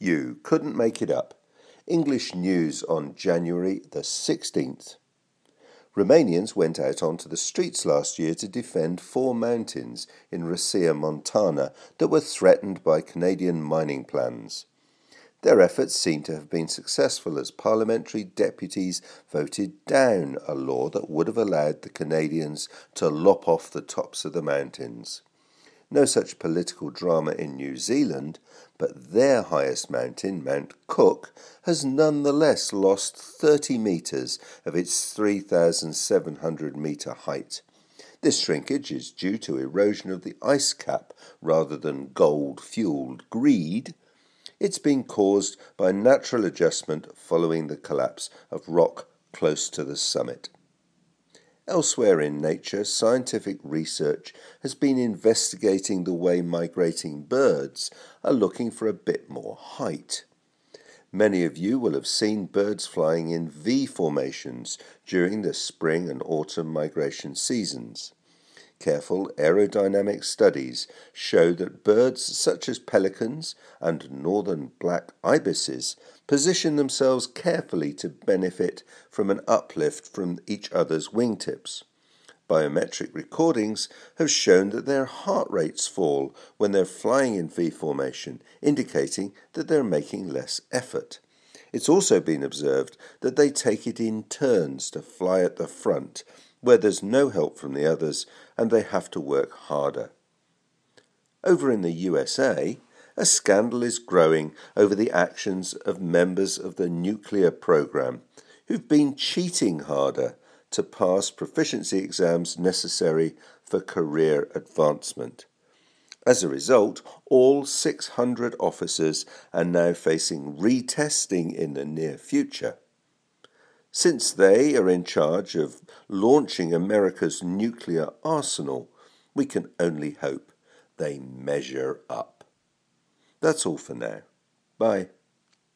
You couldn't make it up. English news on January the 16th. Romanians went out onto the streets last year to defend 4 mountains in Rossia, Montana that were threatened by Canadian mining plans. Their efforts seem to have been successful as parliamentary deputies voted down a law that would have allowed the Canadians to lop off the tops of the mountains. No such political drama in New Zealand, but their highest mountain, Mount Cook, has nonetheless lost 30 metres of its 3,700-metre height. This shrinkage is due to erosion of the ice cap rather than gold-fuelled greed. It's been caused by natural adjustment following the collapse of rock close to the summit. Elsewhere in nature, scientific research has been investigating the way migrating birds are looking for a bit more height. Many of you will have seen birds flying in V formations during the spring and autumn migration seasons. Careful aerodynamic studies show that birds such as pelicans and northern black ibises position themselves carefully to benefit from an uplift from each other's wingtips. Biometric recordings have shown that their heart rates fall when they're flying in V formation, indicating that they're making less effort. It's also been observed that they take it in turns to fly at the front, where there's no help from the others and they have to work harder. Over in the USA, a scandal is growing over the actions of members of the nuclear program who've been cheating harder to pass proficiency exams necessary for career advancement. As a result, all 600 officers are now facing retesting in the near future. Since they are in charge of launching America's nuclear arsenal, we can only hope they measure up. That's all for now. Bye.